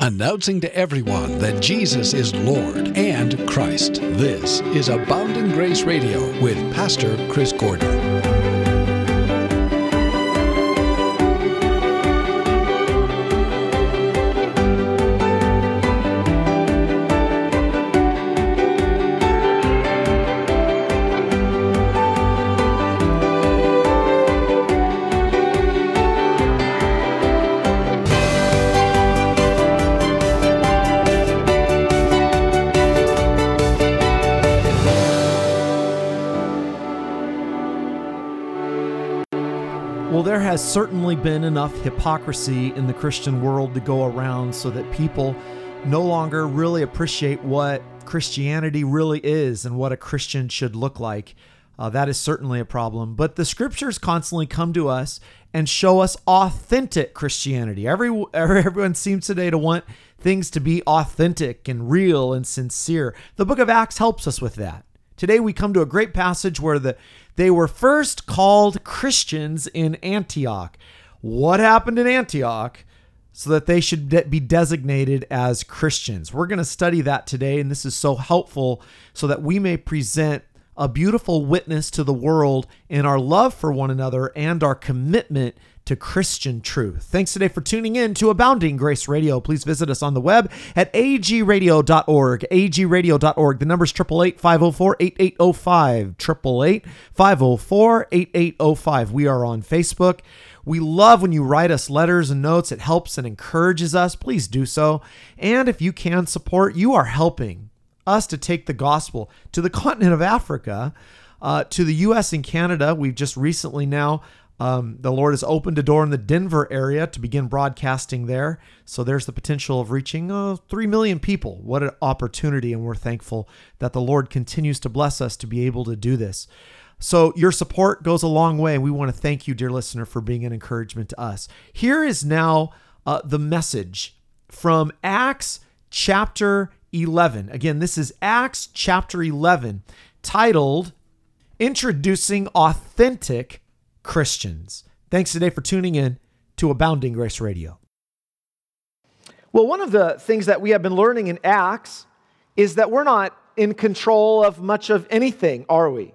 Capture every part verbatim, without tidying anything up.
Announcing to everyone that Jesus is Lord and Christ. This is Abounding Grace Radio with Pastor Chris Gordon. Well, there has certainly been enough hypocrisy in the Christian world to go around so that people no longer really appreciate what Christianity really is and what a Christian should look like. Uh, that is certainly a problem. But the scriptures constantly come to us and show us authentic Christianity. Every, everyone seems today to want things to be authentic and real and sincere. The book of Acts helps us with that. Today we come to a great passage where the they were first called Christians in Antioch. What happened in Antioch so that they should de- be designated as Christians? We're going to study that today, and this is so helpful so that we may present a beautiful witness to the world in our love for one another and our commitment to Christian truth. Thanks today for tuning in to Abounding Grace Radio. Please visit us on the web at a g radio dot org, a g radio dot org. The number's eight eight eight, five oh four, eight eight oh five, eight eight eight, five oh four, eight eight oh five. We are on Facebook. We love when you write us letters and notes. It helps and encourages us. Please do so. And if you can support, you are helping us to take the gospel to the continent of Africa, uh, to the U S and Canada. We've just recently now Um, the Lord has opened a door in the Denver area to begin broadcasting there. So there's the potential of reaching uh, three million people. What an opportunity. And we're thankful that the Lord continues to bless us to be able to do this. So your support goes a long way. And we want to thank you, dear listener, for being an encouragement to us. Here is now uh, the message from Acts chapter eleven. Again, this is Acts chapter eleven, titled Introducing Authentic Christians. Thanks today for tuning in to Abounding Grace Radio. Well, one of the things that we have been learning in Acts is that we're not in control of much of anything, are we?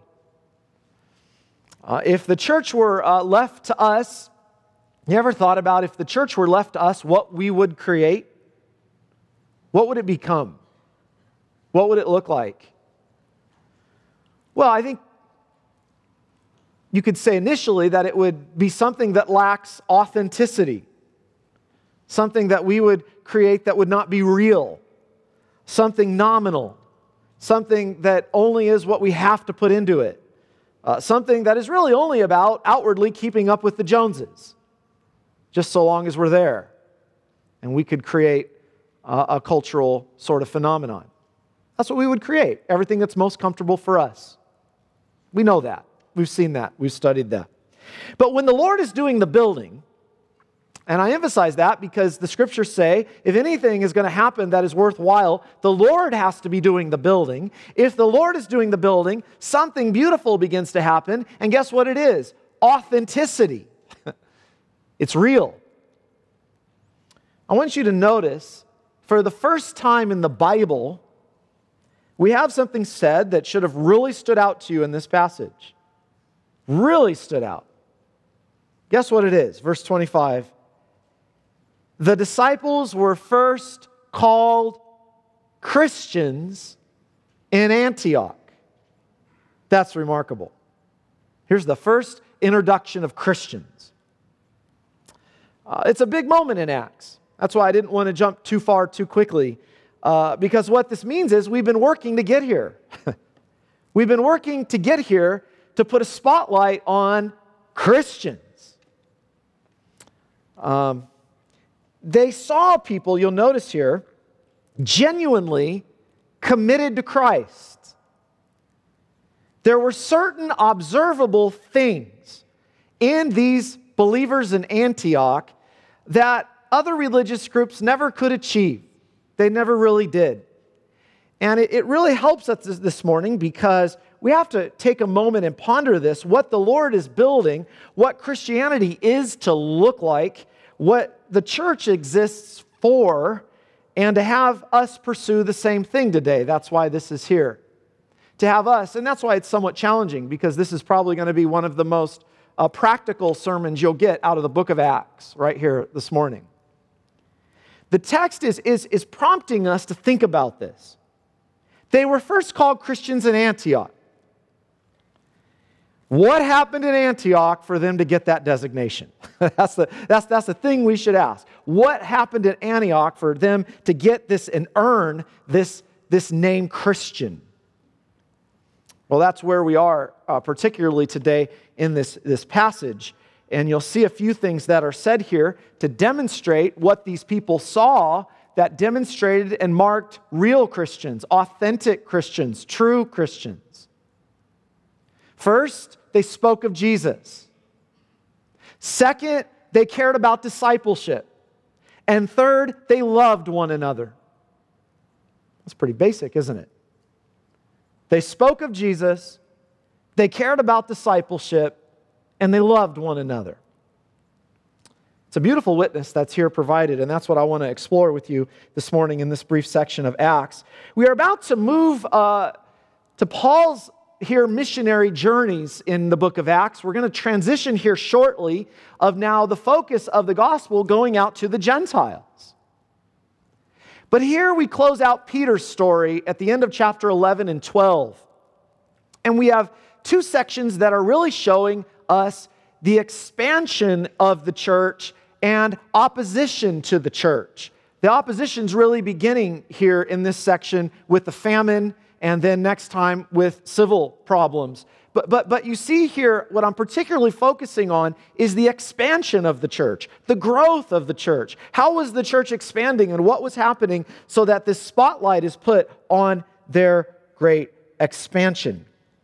Uh, if the church were uh, left to us, you ever thought about if the church were left to us, what we would create? What would it become? What would it look like? Well, I think you could say initially that it would be something that lacks authenticity, something that we would create that would not be real, something nominal, something that only is what we have to put into it, uh, something that is really only about outwardly keeping up with the Joneses, just so long as we're there. And we could create uh, a cultural sort of phenomenon. That's what we would create, everything that's most comfortable for us. We know that. We've seen that. We've studied that. But when the Lord is doing the building, and I emphasize that because the scriptures say, if anything is going to happen that is worthwhile, the Lord has to be doing the building. If the Lord is doing the building, something beautiful begins to happen. And guess what it is? Authenticity. It's real. I want you to notice, for the first time in the Bible, we have something said that should have really stood out to you in this passage. Really stood out. Guess what it is? Verse twenty-five. The disciples were first called Christians in Antioch. That's remarkable. Here's the first introduction of Christians. Uh, it's a big moment in Acts. That's why I didn't want to jump too far too quickly. Uh, because what this means is we've been working to get here. We've been working to get here to put a spotlight on Christians. Um, they saw people, you'll notice here, genuinely committed to Christ. There were certain observable things in these believers in Antioch that other religious groups never could achieve. They never really did. And it, it really helps us this, this morning because we have to take a moment and ponder this, what the Lord is building, what Christianity is to look like, what the church exists for, and to have us pursue the same thing today. That's why this is here. To have us, and that's why it's somewhat challenging, because this is probably going to be one of the most uh, practical sermons you'll get out of the book of Acts right here this morning. The text is, is, is prompting us to think about this. They were first called Christians in Antioch. What happened in Antioch for them to get that designation? that's, the, that's, that's the thing we should ask. What happened in Antioch for them to get this and earn this, this name Christian? Well, that's where we are, uh, particularly today in this, this passage. And you'll see a few things that are said here to demonstrate what these people saw that demonstrated and marked real Christians, authentic Christians, true Christians. First, they spoke of Jesus. Second, they cared about discipleship. And third, they loved one another. That's pretty basic, isn't it? They spoke of Jesus, they cared about discipleship, and they loved one another. It's a beautiful witness that's here provided, and that's what I want to explore with you this morning in this brief section of Acts. We are about to move uh, to Paul's here missionary journeys in the book of Acts. We're going to transition here shortly of now the focus of the gospel going out to the Gentiles. But here we close out Peter's story at the end of chapter eleven and twelve. And we have two sections that are really showing us the expansion of the church and opposition to the church. The opposition's really beginning here in this section with the famine, and then next time with civil problems. But, but, but you see here, what I'm particularly focusing on is the expansion of the church, the growth of the church. How was the church expanding and what was happening so that this spotlight is put on their great expansion?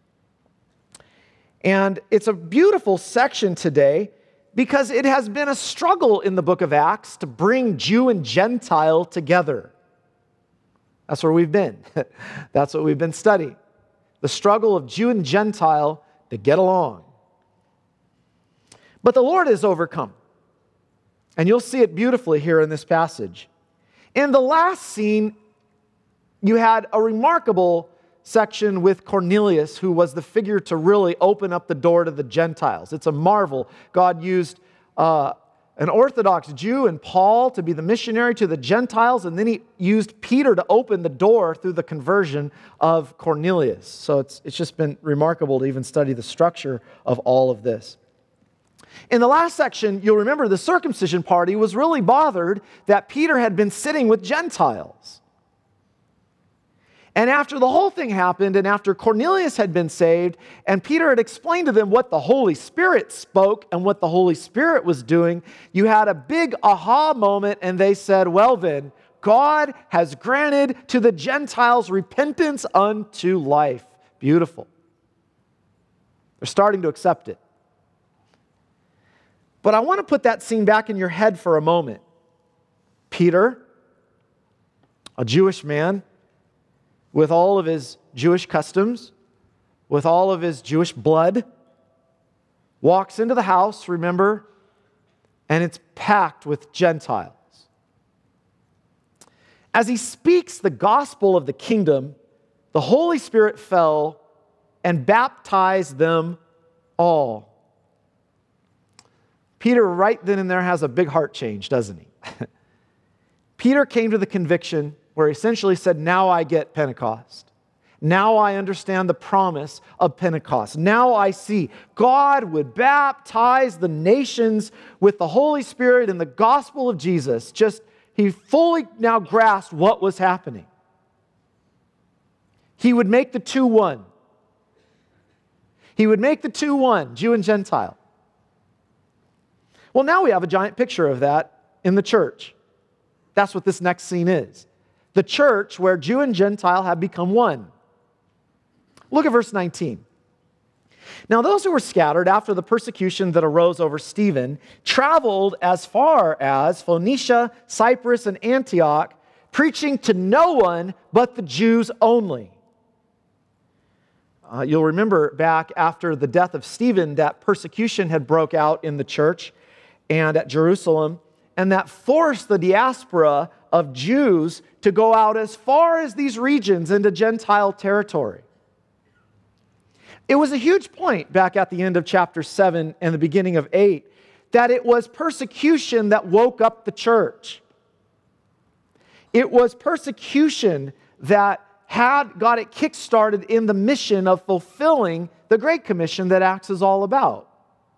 And it's a beautiful section today because it has been a struggle in the book of Acts to bring Jew and Gentile together. That's where we've been. That's what we've been studying. The struggle of Jew and Gentile to get along. But the Lord has overcome. And you'll see it beautifully here in this passage. In the last scene, you had a remarkable section with Cornelius, who was the figure to really open up the door to the Gentiles. It's a marvel. God used uh, an Orthodox Jew and Paul to be the missionary to the Gentiles, and then he used Peter to open the door through the conversion of Cornelius. So it's, it's just been remarkable to even study the structure of all of this. In the last section, you'll remember the circumcision party was really bothered that Peter had been sitting with Gentiles. And after the whole thing happened, and after Cornelius had been saved, and Peter had explained to them what the Holy Spirit spoke and what the Holy Spirit was doing, you had a big aha moment, and they said, well then, God has granted to the Gentiles repentance unto life. Beautiful. They're starting to accept it. But I want to put that scene back in your head for a moment. Peter, a Jewish man, with all of his Jewish customs, with all of his Jewish blood, walks into the house, remember, and it's packed with Gentiles. As he speaks the gospel of the kingdom, the Holy Spirit fell and baptized them all. Peter right then and there has a big heart change, doesn't he? Peter came to the conviction where he essentially said, now I get Pentecost. Now I understand the promise of Pentecost. Now I see God would baptize the nations with the Holy Spirit and the gospel of Jesus. Just, he fully now grasped what was happening. He would make the two one. He would make the two one, Jew and Gentile. Well, now we have a giant picture of that in the church. That's what this next scene is. The church where Jew and Gentile have become one. Look at verse nineteen. Now those who were scattered after the persecution that arose over Stephen traveled as far as Phoenicia, Cyprus, and Antioch, preaching to no one but the Jews only. Uh, you'll remember back after the death of Stephen that persecution had broke out in the church and at Jerusalem. and that forced the diaspora of Jews to go out as far as these regions into Gentile territory. It was a huge point back at the end of chapter seven and the beginning of eight that it was persecution that woke up the church. It was persecution that had got it kick-started in the mission of fulfilling the Great Commission that Acts is all about.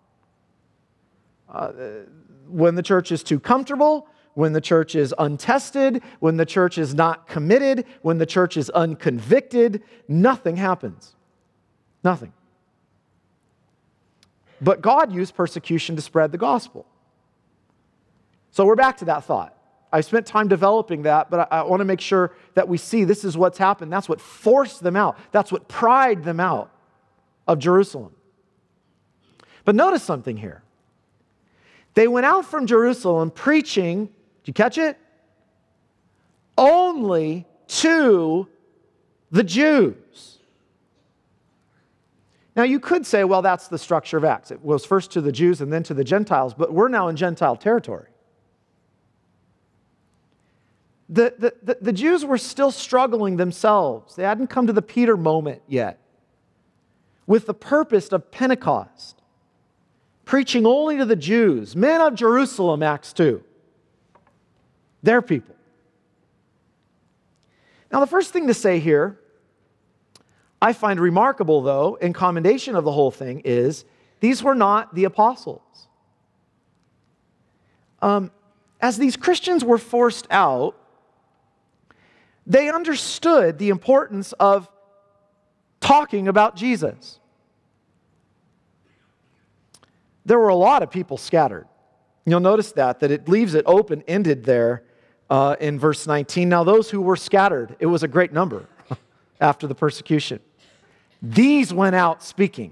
Uh, when the church is too comfortable, when the church is untested, when the church is not committed, when the church is unconvicted, nothing happens. Nothing. But God used persecution to spread the gospel. So we're back to that thought. I spent time developing that, but I, I want to make sure that we see this is what's happened. That's what forced them out. That's what pried them out of Jerusalem. But notice something here. They went out from Jerusalem preaching, did you catch it? Only to the Jews. Now you could say, well, that's the structure of Acts. It was first to the Jews and then to the Gentiles, but we're now in Gentile territory. The, the, the, the Jews were still struggling themselves. They hadn't come to the Peter moment yet. With the purpose of Pentecost, preaching only to the Jews, men of Jerusalem, Acts two. Their people. Now the first thing to say here, I find remarkable though, in commendation of the whole thing, is these were not the apostles. Um, as these Christians were forced out, they understood the importance of talking about Jesus. There were a lot of people scattered. You'll notice that, that it leaves it open-ended there uh, in verse nineteen. Now those who were scattered, it was a great number after the persecution. These went out speaking.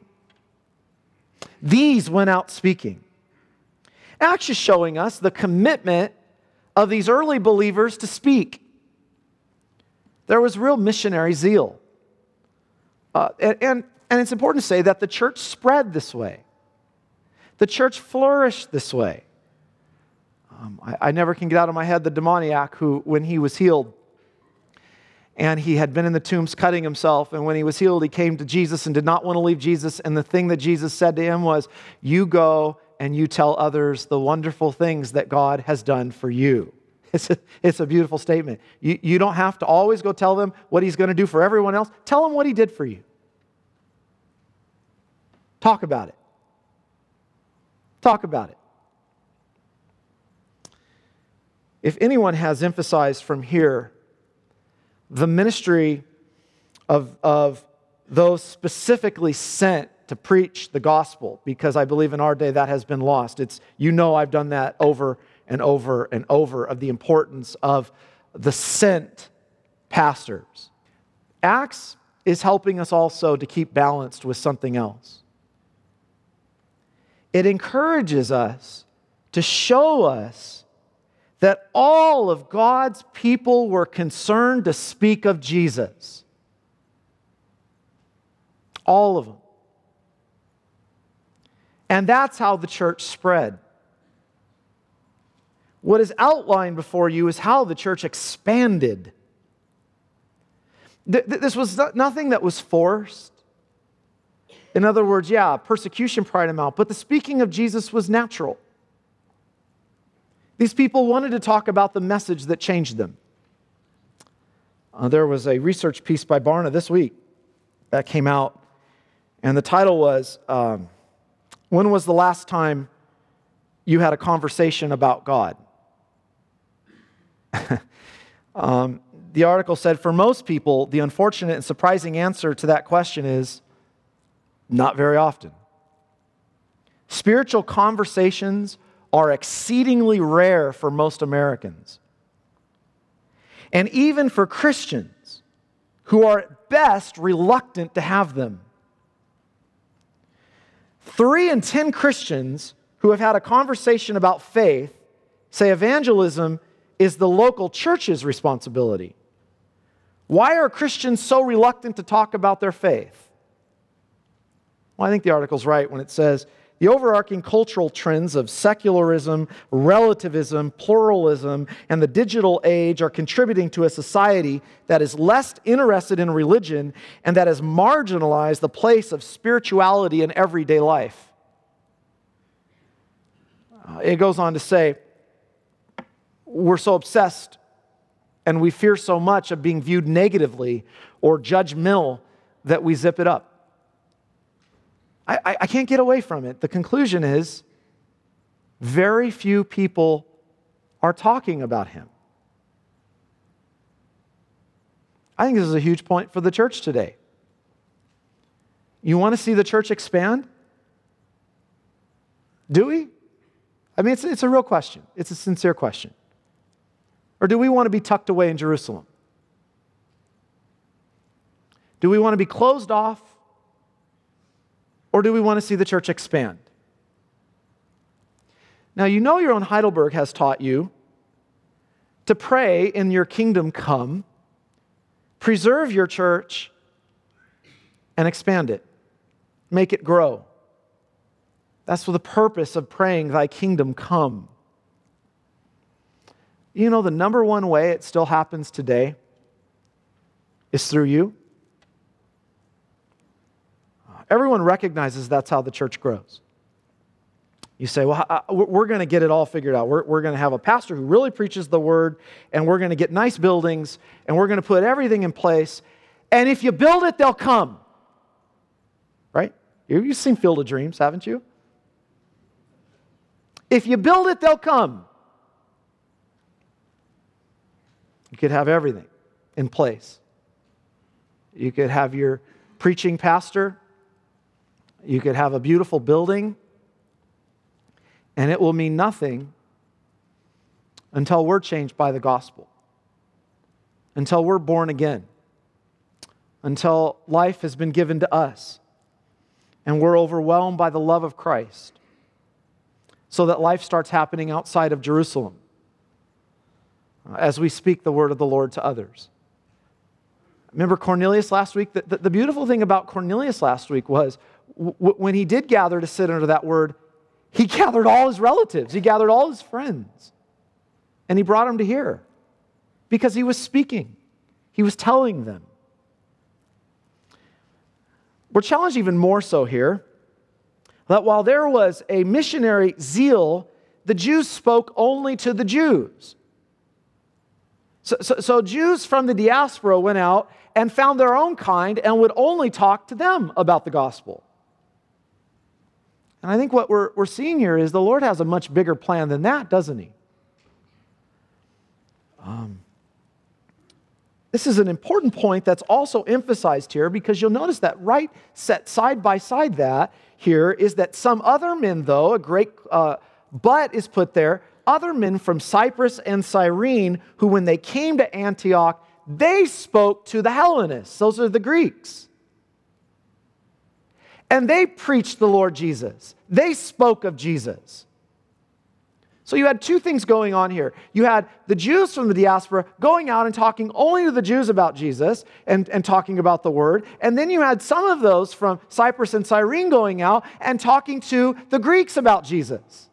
These went out speaking. Acts is showing us the commitment of these early believers to speak. There was real missionary zeal. Uh, and, and, and it's important to say that the church spread this way. The church flourished this way. Um, I, I never can get out of my head the demoniac who, when he was healed, and he had been in the tombs cutting himself, and when he was healed, he came to Jesus and did not want to leave Jesus, and the thing that Jesus said to him was, you go and you tell others the wonderful things that God has done for you. It's a, it's a beautiful statement. You, you don't have to always go tell them what he's going to do for everyone else. Tell them what he did for you. Talk about it. Talk about it. If anyone has emphasized from here the ministry of, of those specifically sent to preach the gospel, because I believe in our day that has been lost. It's, you know, I've done that over and over and over, of the importance of the sent pastors. Acts is helping us also to keep balanced with something else. It encourages us to show us that all of God's people were concerned to speak of Jesus. All of them. And that's how the church spread. What is outlined before you is how the church expanded. This was nothing that was forced. In other words, yeah, persecution pried them out, but the speaking of Jesus was natural. These people wanted to talk about the message that changed them. Uh, there was a research piece by Barna this week that came out, and the title was, um, when was the last time you had a conversation about God? um, the article said, for most people, the unfortunate and surprising answer to that question is not very often. Spiritual conversations are exceedingly rare for most Americans. And even for Christians who are at best reluctant to have them. Three in ten Christians who have had a conversation about faith say evangelism is the local church's responsibility. Why are Christians so reluctant to talk about their faith? Well, I think the article's right when it says The overarching cultural trends of secularism, relativism, pluralism, and the digital age are contributing to a society that is less interested in religion and that has marginalized the place of spirituality in everyday life. Uh, it goes on to say, we're so obsessed and we fear so much of being viewed negatively or judgmental that we zip it up. I, I, I can't get away from it. The conclusion is, very few people are talking about him. I think this is a huge point for the church today. You want to see the church expand? Do we? I mean, it's, it's a real question. It's a sincere question. Or do we want to be tucked away in Jerusalem? Do we want to be closed off? Or do we want to see the church expand? Now, you know your own Heidelberg has taught you to pray in your kingdom come, preserve your church, and expand it. Make it grow. That's for the purpose of praying, thy kingdom come. You know, the number one way it still happens today is through you. Everyone recognizes that's how the church grows. You say, well, we're going to get it all figured out. We're, we're going to have a pastor who really preaches the word, and we're going to get nice buildings, and we're going to put everything in place. And if you build it, they'll come. Right? You've seen Field of Dreams, haven't you? If you build it, they'll come. You could have everything in place. You could have your preaching pastor. You could have a beautiful building, and it will mean nothing until we're changed by the gospel, until we're born again, until life has been given to us, and we're overwhelmed by the love of Christ, so that life starts happening outside of Jerusalem as we speak the word of the Lord to others. Remember Cornelius last week? The, the, the beautiful thing about Cornelius last week was w- when he did gather to sit under that word, he gathered all his relatives. He gathered all his friends. And he brought them to hear because he was speaking. He was telling them. We're challenged even more so here that while there was a missionary zeal, the Jews spoke only to the Jews. So, so, so Jews from the diaspora went out and found their own kind and would only talk to them about the gospel. And I think what we're, we're seeing here is the Lord has a much bigger plan than that, doesn't he? Um, this is an important point that's also emphasized here because you'll notice that right set side by side that here is that some other men, though, a great uh, but is put there, other men from Cyprus and Cyrene who when they came to Antioch, they spoke to the Hellenists. Those are the Greeks. And they preached the Lord Jesus. They spoke of Jesus. So you had two things going on here. You had the Jews from the diaspora going out and talking only to the Jews about Jesus and, and talking about the word. And then you had some of those from Cyprus and Cyrene going out and talking to the Greeks about Jesus.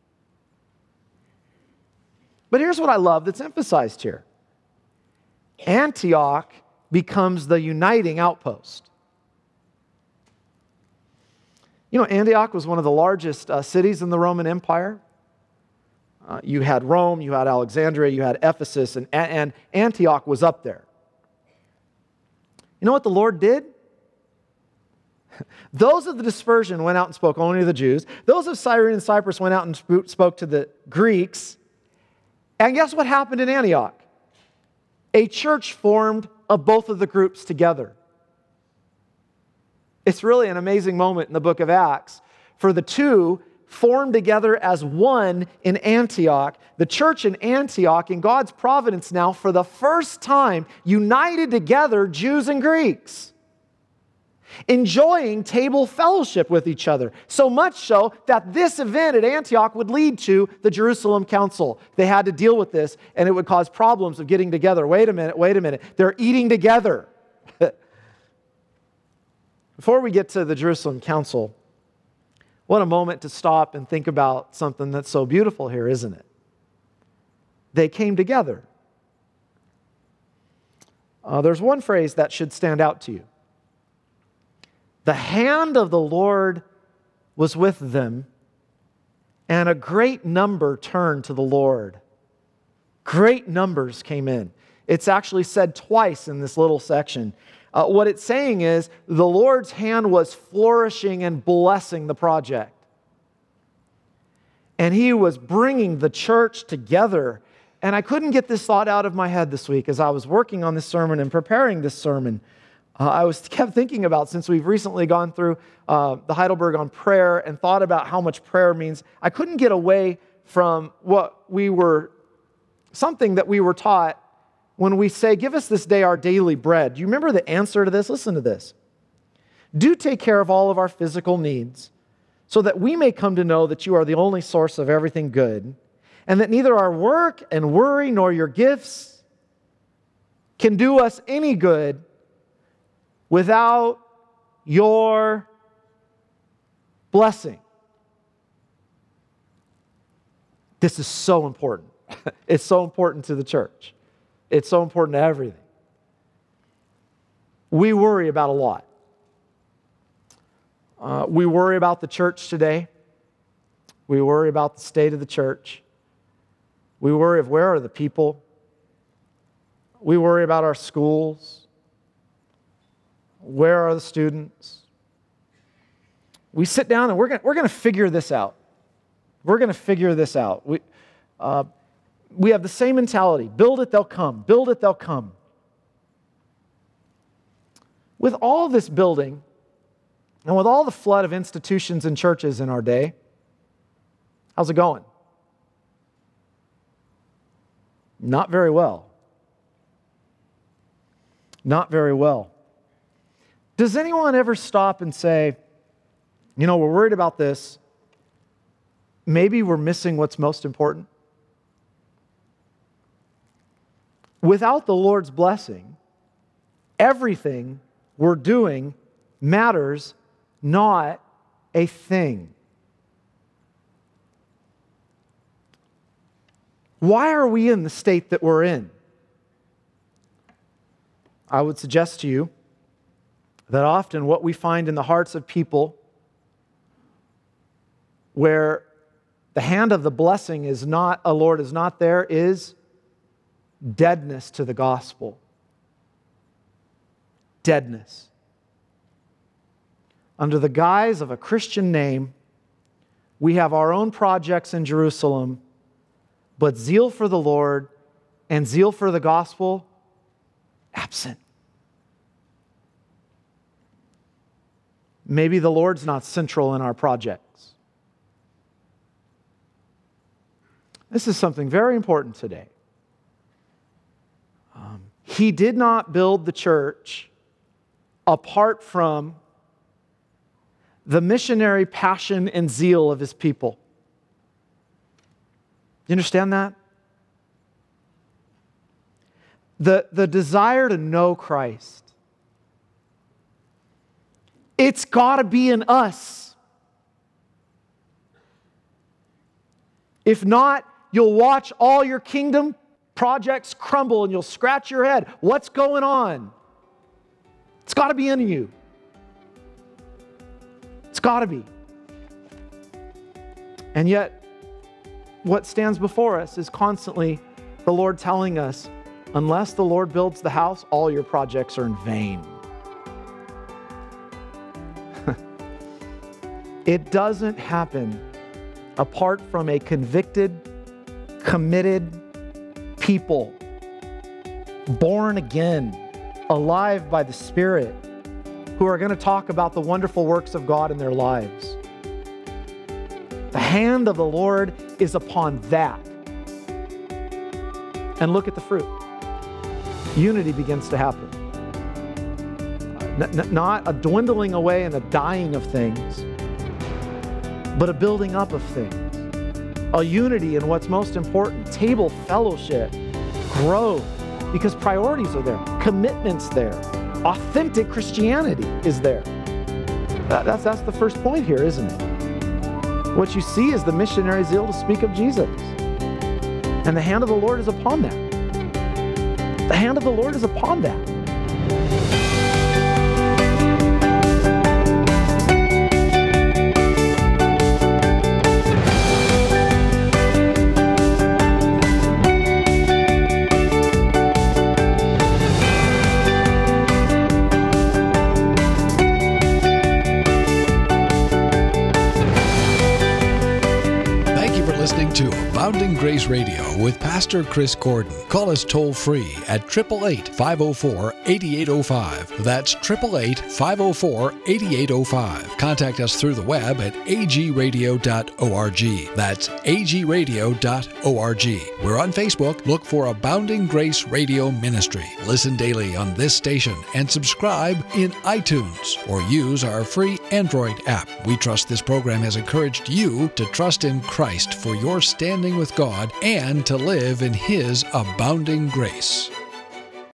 But here's what I love that's emphasized here. Antioch becomes the uniting outpost. You know, Antioch was one of the largest uh, cities in the Roman Empire. Uh, you had Rome, you had Alexandria, you had Ephesus, and, and Antioch was up there. You know what the Lord did? Those of the dispersion went out and spoke only to the Jews. Those of Cyrene and Cyprus went out and sp- spoke to the Greeks. And guess what happened in Antioch? A church formed of both of the groups together. It's really an amazing moment in the book of Acts for the two formed together as one in Antioch. The church in Antioch, in God's providence now, for the first time, united together Jews and Greeks, enjoying table fellowship with each other. So much so that this event at Antioch would lead to the Jerusalem Council. They had to deal with this, and it would cause problems of getting together. Wait a minute, wait a minute. They're eating together. Before we get to the Jerusalem Council, What a moment to stop and think about something that's so beautiful here, isn't it? They came together. Uh, there's one phrase that should stand out to you. The hand of the Lord was with them, and a great number turned to the Lord. Great numbers came in. It's actually said twice in this little section. Uh, what it's saying is the Lord's hand was flourishing and blessing the project. And He was bringing the church together. And I couldn't get this thought out of my head this week as I was working on this sermon and preparing this sermon. Uh, I was kept thinking about, since we've recently gone through uh, the Heidelberg on prayer and thought about how much prayer means, I couldn't get away from what we were, something that we were taught when we say, give us this day our daily bread. Do you remember the answer to this? Listen to this. Do take care of all of our physical needs, so that we may come to know that you are the only source of everything good, and that neither our work and worry nor your gifts can do us any good without your blessing. This is so important. It's so important to the church. It's so important to everything. We worry about a lot. Uh, we worry about the church today. We worry about the state of the church. We worry of where are the people. We worry about our schools. Where are the students? We sit down and we're going we're going to figure this out. We're going to figure this out. We, uh, we have the same mentality. Build it, they'll come. Build it, they'll come. With all this building, and with all the flood of institutions and churches in our day, how's it going? Not very well. Not very well. Does anyone ever stop and say, you know, we're worried about this. Maybe we're missing what's most important? Without the Lord's blessing, everything we're doing matters not a thing. Why are we in the state that we're in? I would suggest to you that often what we find in the hearts of people where the hand of the blessing is not, a Lord is not there, is deadness to the gospel. Deadness. Under the guise of a Christian name, we have our own projects in Jerusalem, but zeal for the Lord and zeal for the gospel, absent. Maybe the Lord's not central in our projects. This is something very important today. Um, he did not build the church apart from the missionary passion and zeal of His people. You understand that? The, the desire to know Christ. It's got to be in us. If not, you'll watch all your kingdom projects crumble and you'll scratch your head. What's going on? It's got to be in you. It's got to be. And yet, what stands before us is constantly the Lord telling us, unless the Lord builds the house, all your projects are in vain. It doesn't happen apart from a convicted, committed people, born again, alive by the Spirit, who are going to talk about the wonderful works of God in their lives. The hand of the Lord is upon that. And look at the fruit. Unity begins to happen. N- n- not a dwindling away and a dying of things, but a building up of things. A unity in what's most important. Table fellowship, growth, because priorities are there, commitments there, authentic Christianity is there. That, that's, that's the first point here, isn't it? What you see is the missionary zeal to speak of Jesus. And the hand of the Lord is upon that. The hand of the Lord is upon that. Listening to Abounding Grace Radio with Pastor Chris Gordon. Call us toll free at eight eight eight, five oh four, eight eight oh five. That's eight eight eight, five oh four, eight eight oh five. Contact us through the web at a g radio dot org. That's a g radio dot org. We're on Facebook. Look for Abounding Grace Radio Ministry. Listen daily on this station and subscribe in iTunes or use our free Android app. We trust this program has encouraged you to trust in Christ for your standing with God and to live in His abounding grace.